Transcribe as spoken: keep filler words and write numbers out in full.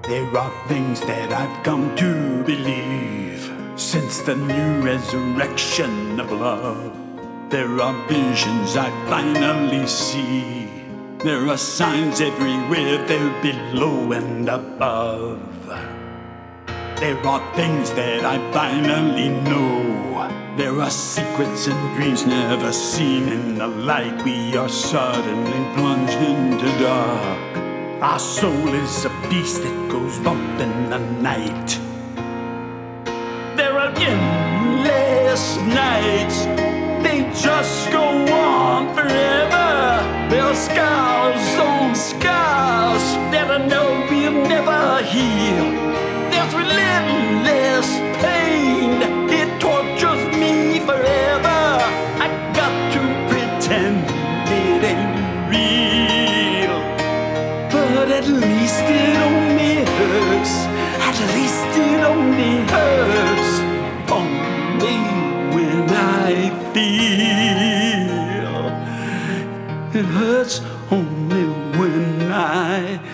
There are things that I've come to believe since the new resurrection of love. There are visions I finally see. There are signs everywhere, they're below and above. There are things that I finally know. There are secrets and dreams never seen in the light. We are suddenly plunged into dark. Our soul is a beast that goes bump in the night. There are endless nights, they just go on forever. There are scars on scars that I know we'll never heal. There's relentless pain, it tortures me forever. I got to pretend it ain't real, but at least it only hurts. At least it only hurts only when I feel. It hurts only when I